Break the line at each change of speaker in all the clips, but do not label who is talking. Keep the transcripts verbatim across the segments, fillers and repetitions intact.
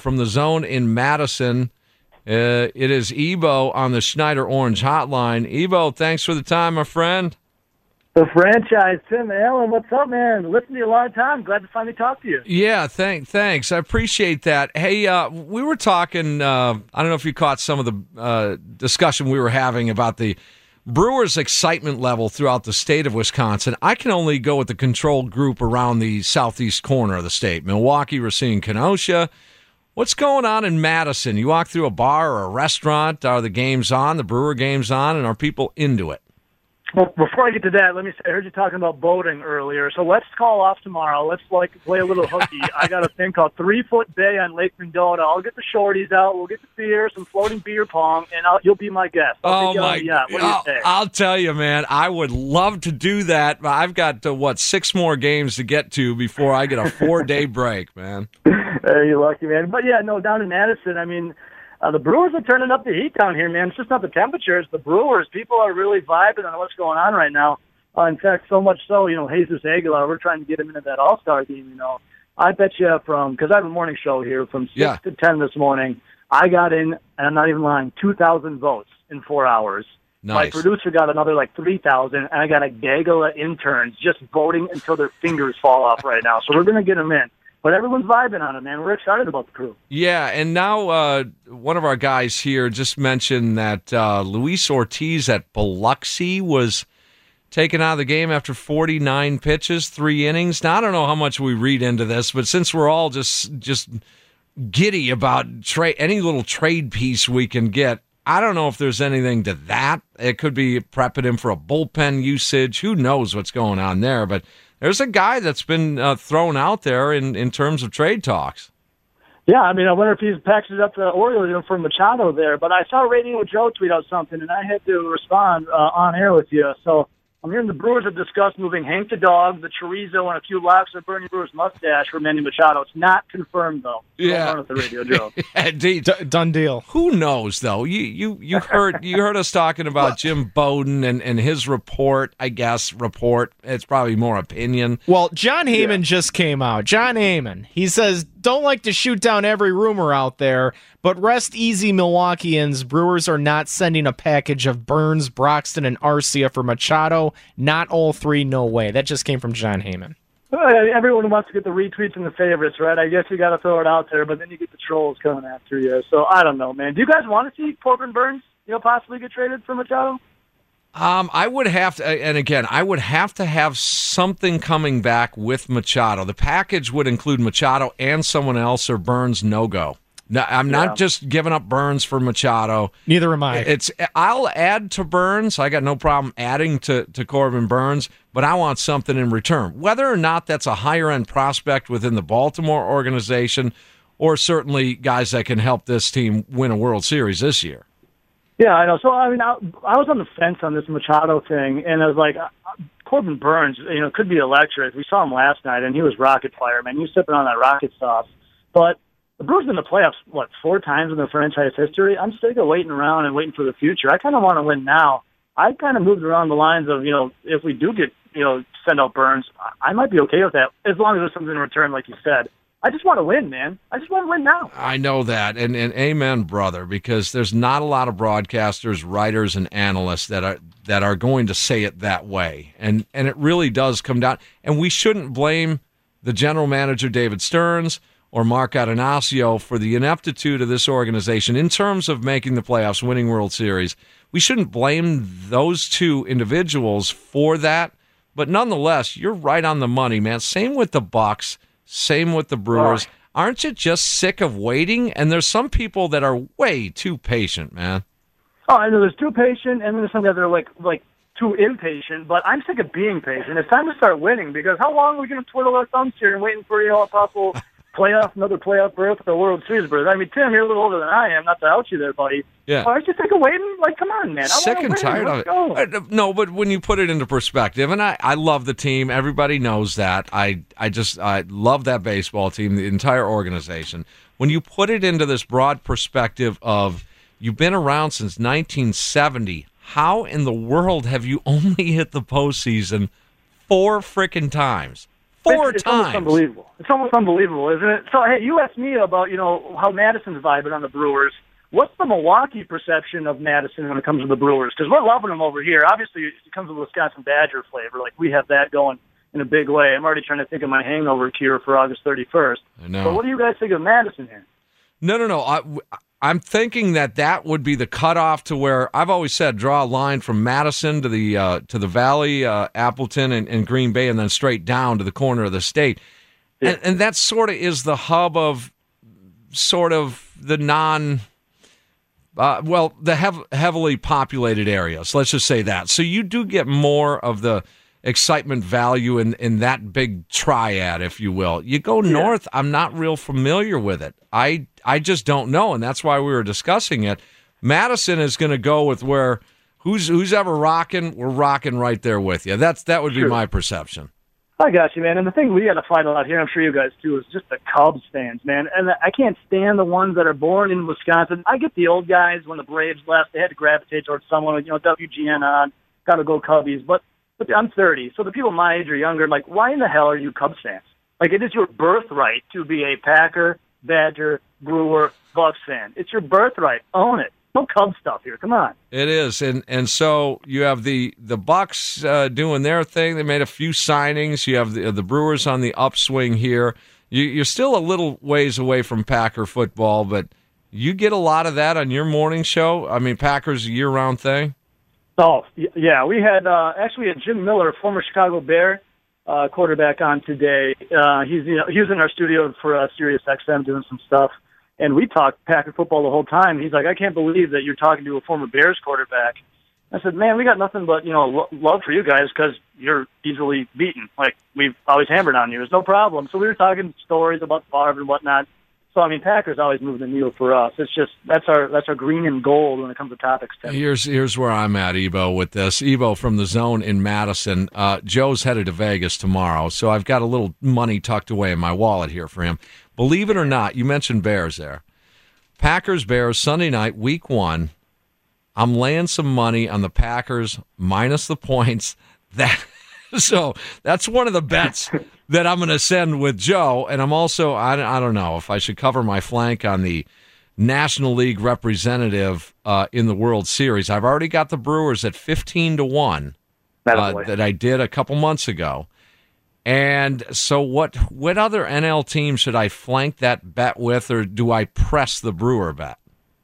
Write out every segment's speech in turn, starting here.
from the Zone in Madison. Uh, it is Ebo on the Schneider Orange Hotline. Ebo, thanks for the time, my friend.
The franchise, Tim Allen, what's up, man? Listen to you a long time. Glad to finally talk to you.
Yeah, thank, thanks. I appreciate that. Hey, uh, we were talking, uh, I don't know if you caught some of the uh, discussion we were having about the Brewers' excitement level throughout the state of Wisconsin. I can only go with the control group around the southeast corner of the state. Milwaukee, Racine, Kenosha. What's going on in Madison? You walk through a bar or a restaurant, are the games on, the Brewer games on, and are people into it?
Well, before I get to that, let me say, I heard you talking about boating earlier, so let's call off tomorrow. Let's like play a little hooky. I got a thing called Three Foot Bay on Lake Mendota. I'll get the shorties out. We'll get the beer, some floating beer pong, and I'll, you'll be my guest. I'll
oh, my God. What do you say? I'll tell you, man, I would love to do that. But I've got, uh, what, six more games to get to before I get a four-day break, man.
Hey, you're lucky, man. But, yeah, no, down in Madison, I mean, Uh, the Brewers are turning up the heat down here, man. It's just not the temperature. It's the Brewers. People are really vibing on what's going on right now. Uh, in fact, so much so, you know, Jesus Aguilar, we're trying to get him into that All-Star game, you know. I bet you from, because I have a morning show here, from six
yeah.
to ten this morning, I got in, and I'm not even lying, two thousand votes in four hours.
Nice.
My producer got another like three thousand, and I got a gaggle of interns just voting until their fingers fall off right now. So we're going to get them in. But everyone's vibing on it, man. We're excited about the crew.
Yeah, and now uh, one of our guys here just mentioned that uh, Luis Ortiz at Biloxi was taken out of the game after forty-nine pitches, three innings. Now, I don't know how much we read into this, but since we're all just just giddy about tra- any little trade piece we can get, I don't know if there's anything to that. It could be prepping him for a bullpen usage. Who knows what's going on there, but there's a guy that's been uh, thrown out there in, in terms of trade talks.
Yeah, I mean, I wonder if he's packaged up the Orioles you know, for Machado there. But I saw Radio Joe tweet out something, and I had to respond uh, on air with you. So I'm hearing the Brewers have discussed moving Hank the Dog, the Chorizo, and a few locks of Bernie Brewer's mustache for Manny Machado. It's not confirmed, though.
Yeah.
Going on with the Radio Joe.
Indeed.
D- done deal.
Who knows, though? You you you heard you heard us talking about Jim Bowden and, and his report, I guess, report. It's probably more opinion.
Well, John Heyman
Yeah.
just came out. John Heyman. He says, don't like to shoot down every rumor out there, but rest easy, Milwaukeeans. Brewers are not sending a package of Burns, Broxton, and Arcia for Machado. Not all three, no way. That just came from John Heyman.
Uh, everyone wants to get the retweets and the favorites, right? I guess you got to throw it out there, but then you get the trolls coming after you. So I don't know, man. Do you guys want to see Corbin Burns, you know, possibly get traded for Machado?
Um, I would have to, and again, I would have to have something coming back with Machado. The package would include Machado and someone else, or Burns no go. No, I'm not
Yeah.
just giving up Burns for Machado.
Neither am I.
It's I'll add to Burns. I got no problem adding to, to Corbin Burns, but I want something in return. Whether or not that's a higher end prospect within the Baltimore organization, or certainly guys that can help this team win a World Series this year.
Yeah, I know. So, I mean, I, I was on the fence on this Machado thing, and I was like, uh, Corbin Burns, you know, could be electric. We saw him last night, and he was rocket fire, man. He was sipping on that rocket sauce. But the Brewers in the playoffs, what, four times in their franchise history? I'm sick of waiting around and waiting for the future. I kind of want to win now. I kind of moved around the lines of, you know, if we do get, you know, send out Burns, I might be okay with that, as long as there's something in return, like you said. I just want to win, man. I just want to win now.
I know that, and, and amen, brother, because there's not a lot of broadcasters, writers, and analysts that are that are going to say it that way, and and it really does come down. And we shouldn't blame the general manager, David Stearns, or Mark Atanasio for the ineptitude of this organization in terms of making the playoffs, winning World Series. We shouldn't blame those two individuals for that, but nonetheless, you're right on the money, man. Same with the Bucks. Same with the Brewers. Oh. Aren't you just sick of waiting? And there's some people that are way too patient, man.
Oh, I know there's too patient, and there's some guys that are like like too impatient. But I'm sick of being patient. It's time to start winning, because how long are we going to twiddle our thumbs here and waiting for, you know, a possible playoff, another playoff berth or World Series berth? I mean, Tim, you're a little older than I am. Not to out you there, buddy.
Yeah.
Oh, aren't you sick of waiting? Like, come on, man. I
Sick
wanna
and
win.
tired
Let's
of it.
go.
Uh, No, but when you put it into perspective, and I, I love the team. Everybody knows that. I, I just I love that baseball team, the entire organization. When you put it into this broad perspective of you've been around since nineteen seventy, how in the world have you only hit the postseason four frickin' times? Four
it's, it's
times.
Almost unbelievable. It's almost unbelievable, isn't it? So, hey, you asked me about, you know, how Madison's vibing on the Brewers. What's the Milwaukee perception of Madison when it comes to the Brewers? Because we're loving them over here. Obviously, it comes with Wisconsin Badger flavor. Like, we have that going in a big way. I'm already trying to think of my hangover cure for August thirty-first.
I know.
But what do you guys think of Madison here?
No, no, no. I, I'm thinking that that would be the cutoff to where I've always said draw a line from Madison to the uh, to the Valley, uh, Appleton, and, and Green Bay, and then straight down to the corner of the state. Yeah. And, and that sort of is the hub of sort of the non... Uh, well, the hev- heavily populated areas, let's just say that. So you do get more of the excitement value in, in that big triad, if you will. You go yeah. north, I'm not real familiar with it. I I just don't know, and that's why we were discussing it. Madison is going to go with where who's who's ever rocking, we're rocking right there with you. That's That would be
sure.
my perception.
I got you, man. And the thing we got to fight a lot here, I'm sure you guys too, is just the Cubs fans, man. And I can't stand the ones that are born in Wisconsin. I get the old guys when the Braves left, they had to gravitate towards someone with, you know, W G N on, got to go Cubbies. But, but I'm thirty, so the people my age or younger, like, why in the hell are you Cubs fans? Like, it is your birthright to be a Packer, Badger, Brewer, Bucks fan. It's your birthright. Own it. No Cubs stuff here. Come on.
It is, and and so you have the the Bucks uh, doing their thing. They made a few signings. You have the, the Brewers on the upswing here. You, you're still a little ways away from Packer football, but you get a lot of that on your morning show. I mean, Packers a year-round thing.
Oh yeah, we had uh, actually a Jim Miller, former Chicago Bear uh, quarterback, on today. Uh, he's you know, he was in our studio for uh, Sirius X M doing some stuff. And we talked Packer football the whole time. He's like, I can't believe that you're talking to a former Bears quarterback. I said, man, we got nothing but, you know, lo- love for you guys because you're easily beaten. Like, we've always hammered on you. It's no problem. So we were talking stories about Favre and whatnot. So, I mean, Packers always move the needle for us. It's just, that's our that's our green and gold when it comes to topics, Tim.
Here's, here's where I'm at, Ebo, with this. Ebo from the Zone in Madison. Uh, Joe's headed to Vegas tomorrow, so I've got a little money tucked away in my wallet here for him. Believe it or not, you mentioned Bears there. Packers, Bears, Sunday night, week one. I'm laying some money on the Packers minus the points. That So that's one of the bets that I'm going to send with Joe. And I'm also, I, I don't know if I should cover my flank on the National League representative uh, in the World Series. I've already got the Brewers at fifteen to one uh, that I did a couple months ago. And so what what other N L team should I flank that bet with, or do I press the Brewer bet?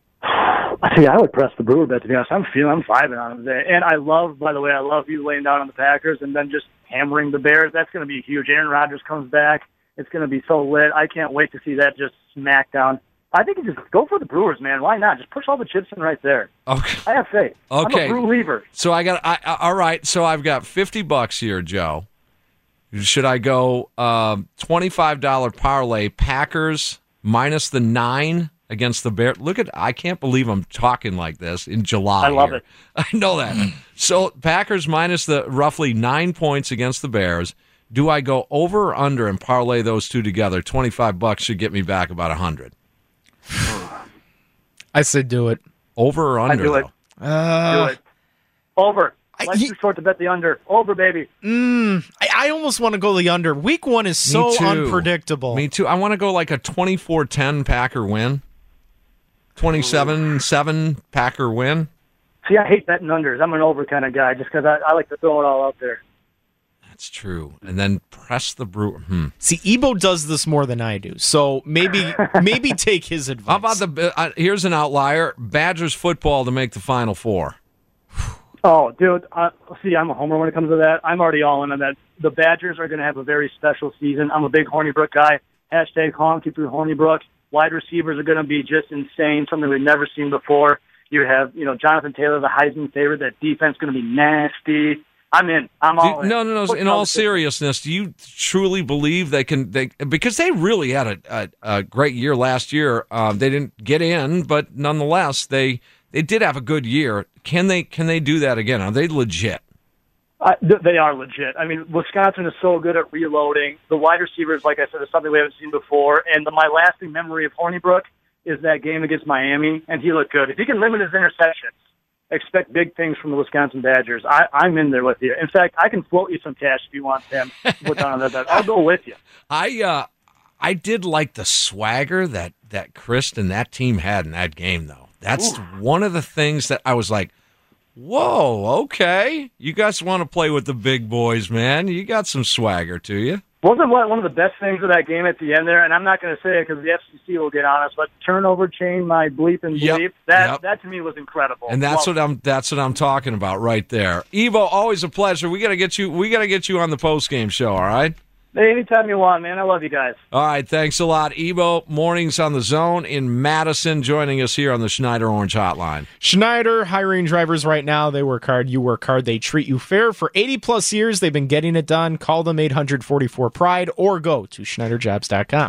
I think I would press the Brewer bet, to be honest. I'm feeling, I'm vibing on it today. And I love, by the way, I love you laying down on the Packers and then just hammering the Bears. That's going to be huge. Aaron Rodgers comes back. It's going to be so lit. I can't wait to see that just smack down. I think you just go for the Brewers, man. Why not? Just push all the chips in right there. Okay. I have faith.
Okay.
I'm a Brew lever.
So I got, I, I, all right, so I've got fifty bucks here, Joe. Should I go um, twenty-five dollars parlay Packers minus the nine against the Bears? Look at, I can't believe I'm talking like this in July.
I love
here.
it.
I know that. So Packers minus the roughly nine points against the Bears. Do I go over or under and parlay those two together? twenty-five bucks should get me back about one hundred.
I said do it.
Over or under,
I do it.
though?
Uh,
do it. Over.
I,
Life's too short to bet the under. Over, baby.
Mm, I, I almost want to go the under. Week one is so unpredictable.
Me too. I want to go like a twenty-four ten Packer win. twenty-seven seven Packer win.
See, I hate betting unders. I'm an over kind of guy just because I, I like to throw it all out there.
That's true. And then press the Brewer. Hmm.
See, Ebo does this more than I do, so maybe maybe take his advice.
How about the? Uh, here's an outlier: Badgers football to make the Final Four.
Oh, dude. Uh, see, I'm a homer when it comes to that. I'm already all in on that. The Badgers are going to have a very special season. I'm a big Hornibrook guy. Hashtag honky through Hornibrook. Wide receivers are going to be just insane, something we've never seen before. You have, you know, Jonathan Taylor, the Heisman favorite. That defense is going to be nasty. I'm in. I'm all
you,
in.
No, no, no. In all seriousness, do you truly believe they can? They because they really had a, a, a great year last year. Um, they didn't get in, but nonetheless, they they did have a good year. Can they? Can they do that again? Are they legit?
Uh, th- they are legit. I mean, Wisconsin is so good at reloading. The wide receivers, like I said, is something we haven't seen before. And the, my lasting memory of Hornibrook is that game against Miami, and he looked good. If he can limit his interceptions, expect big things from the Wisconsin Badgers. I, I'm in there with you. In fact, I can float you some cash if you want, Tim. Put down on that bet. I'll go with you.
I uh, I did like the swagger that that Chris and that team had in that game, though. That's Ooh. one of the things that I was like, whoa, okay. You guys want to play with the big boys, man. You got some swagger to you.
Wasn't one of the best things of that game at the end there, and I'm not going to say it because the F C C will get on us, but turnover chain my bleep and bleep.
Yep,
that
yep.
that to me was incredible.
And that's
well,
what I'm that's what I'm talking about right there. Evo, always a pleasure. We gotta get you we gotta get you on the post game show, all right?
Hey, anytime you want, man. I love you guys.
All right, thanks a lot. Evo, mornings on the Zone in Madison, joining us here on the Schneider Orange Hotline.
Schneider, hiring drivers right now. They work hard, you work hard, they treat you fair. For eighty plus years, they've been getting it done. Call them eight hundred forty-four PRIDE or go to Schneider Jobs dot com.